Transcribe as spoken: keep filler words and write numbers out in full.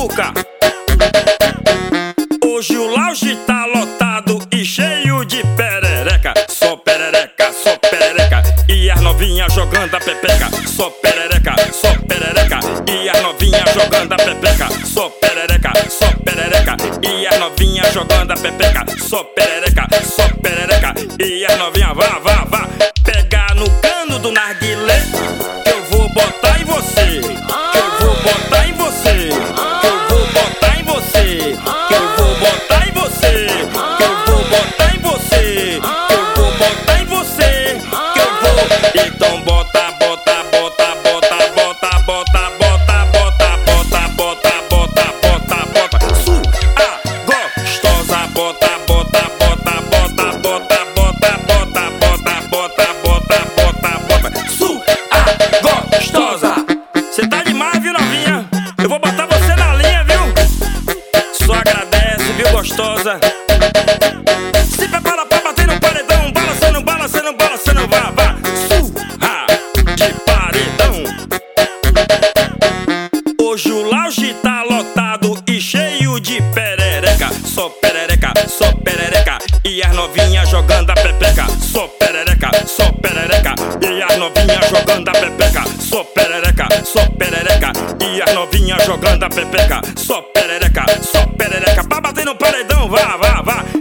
Muvuca. Hoje o lounge tá lotado e cheio de perereca. Só perereca, só perereca. E as novinhas jogando a pepeca. Só perereca, só perereca. E as novinhas jogando a pepeca. Só perereca, só perereca. E as novinhas jogando a pepeca. Só perereca, só perereca. E as novinhas vá, vá, vá. Pegar no cano do narguilé, que eu vou botar em você. Que eu vou botar em você. Que eu vou botar em você. Que eu vou botar em você. Que eu vou botar em você. Que eu vou botar em você. Que eu vou. Então bota, bota, bota, bota, bota, bota, bota, bota, bota, bota, bota, bota, bota. Sua gostosa, bota, bota, bota, bota, bota, bota, bota, bota, bota, bota, bota, bota. Sua gostosa. Cê tá demais, viu, novinha? Eu vou botar você na linha, viu? Só agradece, viu, gostosa? Se prepara pra bater no paredão. Balançando, balançando, balançando, vá, vá. Surra de paredão. Hoje o lounge tá lotado e cheio de perereca. Só perereca, só perereca. E as novinhas jogando a pepeca. Só perereca, só perereca. E as novinhas jogando a pepeca. Só perereca, só perereca. E as novinhas jogando a pepeca. Só perereca, só perereca. Pra bater no paredão, vá, vá, vá.